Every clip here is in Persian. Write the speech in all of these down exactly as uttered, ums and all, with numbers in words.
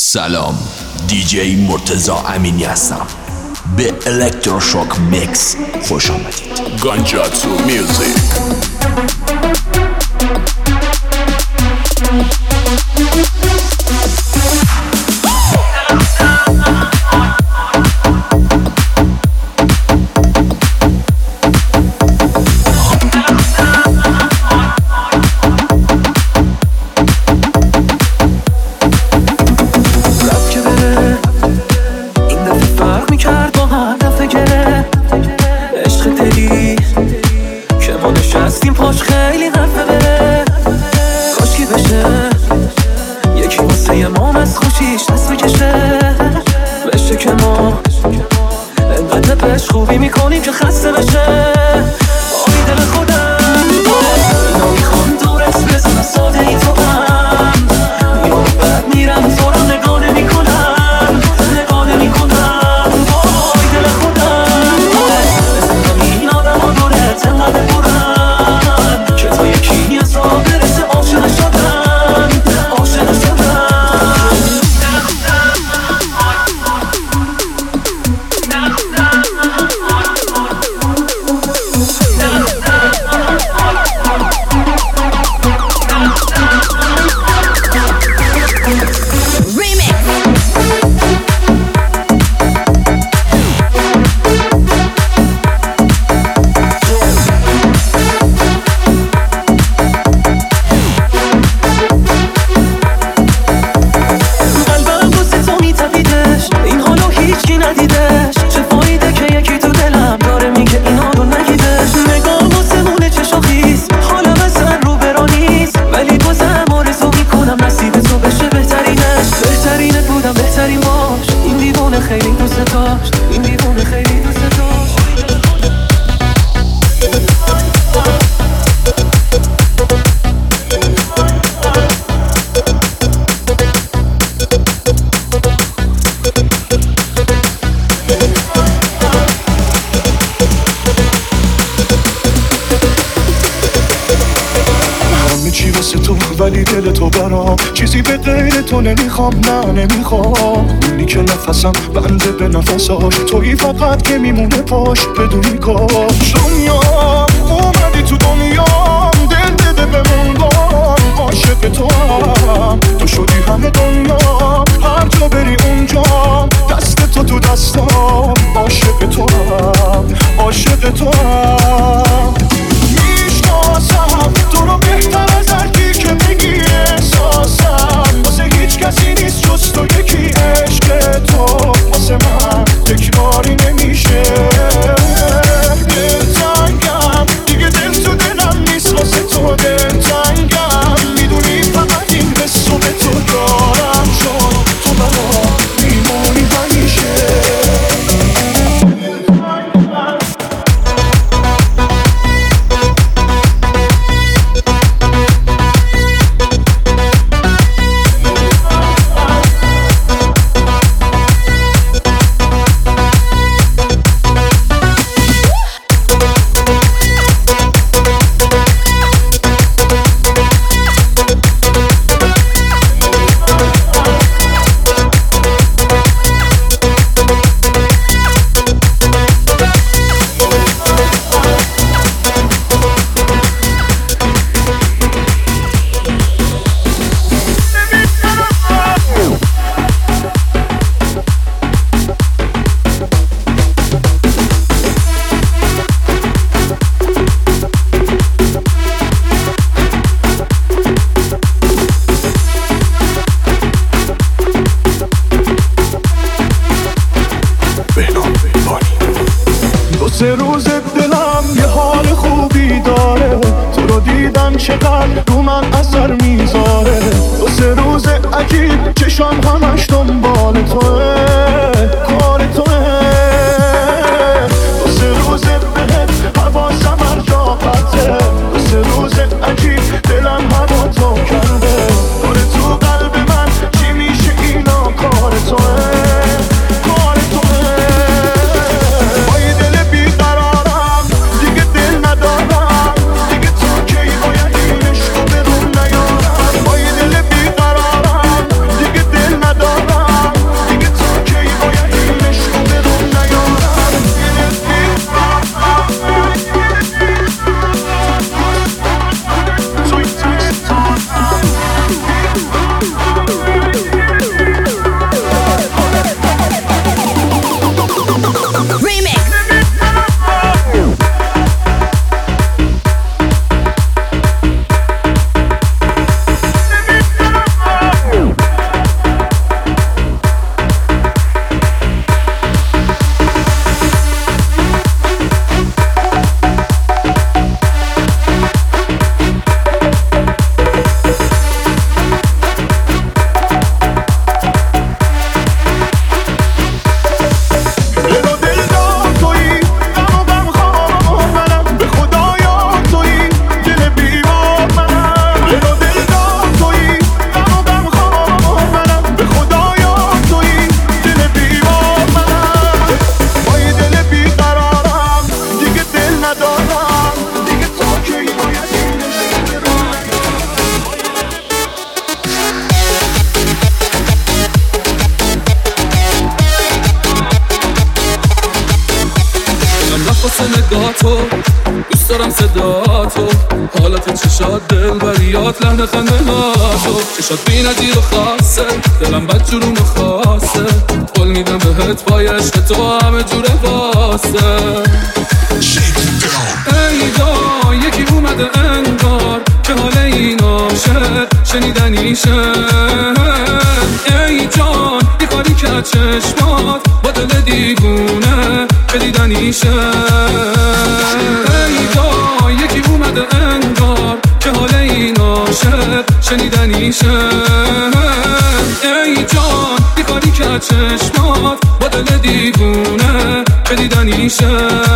سلام، دیجی مرتضی امینی هستم. به الکتروشوک میکس خوش آمدید. گانجاتسو میوزیک. خوبی میکنیم که خسته بشه آبی دل خودم اینا میخوام دورت بزنم ساده ای تو هم میمونی بد میرم زورم نگاه نمی کنم نگاه نمی کنم آبی دل خودم بزنم این آدم ها دورت انقدر برن که تا یکی از آب برسه عاشق شدن عاشق شدن خیلی دوست داشت این دیوونه خیلی دوست داشت همه چی واسه تو ولی دل تو برام چیزی به غیر تو نمیخوام نه نمیخوام اونی که نفسم بنده به نفساش تویی فقط که میمونه پاش بدونی کاش دنیا اومدی تو دنیا دل دده بمون بام عاشق تو هم تو شدی همه دنیا هر جا بری اونجا دست تو تو دستام عاشق تو هم عاشق تو هم میشناسم تو رو بهتر از هر کی که بگی احساسم واسه هیچ کسی نیست جز تو یکی عشق تو واسه من تکراری نمیشه دلتنگم دیگه دل تو دلم نیست واسه تو دلتنگم میدونی فقط این حسو به تو دارم چون تو برام میمونی همیشه سه روز دلم یه حال خوبی داره تو رو دیدن چقدر رو من اثر میذاره دو سه روز عجیب چشام همش دنبال توه کار توه دو سه روز بهت حواسم هر جا قطعه دو سه روز عجیب دلم هوا تو کرده کار تو قلب من چی میشه اینا کار توه کار توه دیگه تو کی باید این عشقو به رو نیارم با یه دل بیقرارم دیگه دل دارم صدا تو، حالت چشات دلبریات لحن خندهاتو، چشات بی نظیر و خاصه، دلم بد جورم خاصه، قول میدم بهت پای عشق تو همه جوره واسه. ای جان یکی اومده انگار که حال این عاشق شنیدنیشه. ای جان یه کاری که چشمات با دل دیوونه که دیدنیشه. ای جان یکی اومده انگار که حال این عاشق شنیدنیشه. ای جان یه کاری که چشمات با دل دیوونه که دیدنیشه.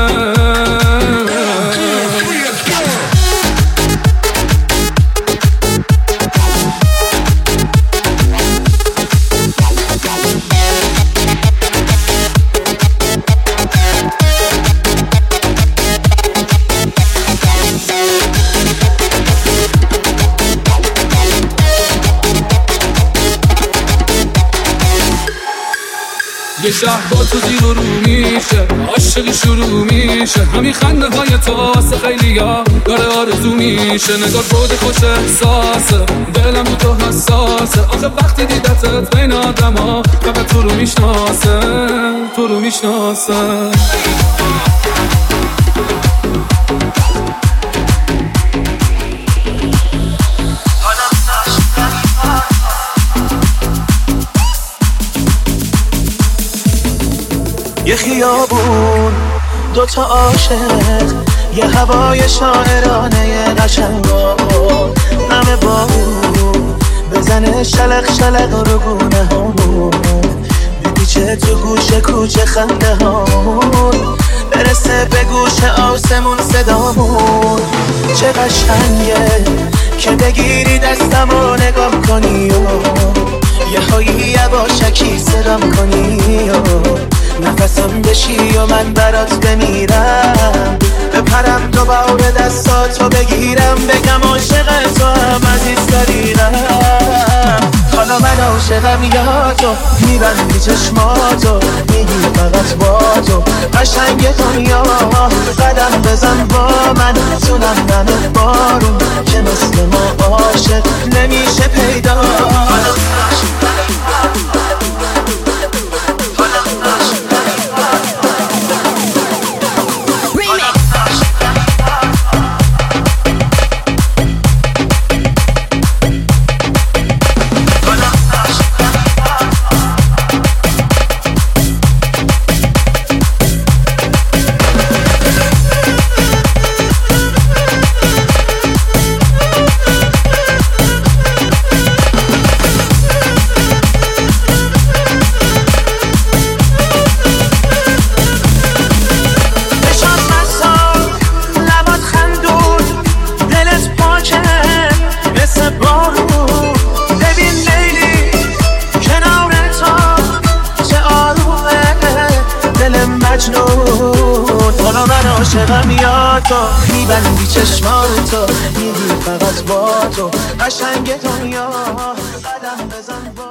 یه شهر با تو زیر و رو میشه، عاشقی شروع میشه، همین خنده های تاسه خیلی ها داره آرزو میشه. نگاه خود خوش احساسه، دلم رو تو حساسه، آخه وقتی دیدتت بین آدم ها فقط تو رو میشناسه، تو رو میشناسه. یه خیابون دوتا عاشق، یه هوای شاعرانه قشنگان، نم بارون بزنه شلق شلق رو گونه هامون، بپیچه تو گوشه کوچه خنده هامون، برسه به گوش آسمون صدامون. چه قشنگه که بگیری دستم و نگاه کنی و یه هایی یواشکی صدام کنی و نفسم بشی و من برات بمیرم، بپرم دوباره دستاتو بگیرم، بگم عاشق تو هم عزیز داریم. حالا من عاشقم یا تو، میبندی چشماتو، میگی فقط با تو قشنگ دنیا، قدم بزن با من تو نم بارون که مثل ما عاشق نمیشه پیدا. حالا من عاشقم یا تو، میبندی چشماتو، میگی فقط با تو قشنگ دنیا، قدم بزن با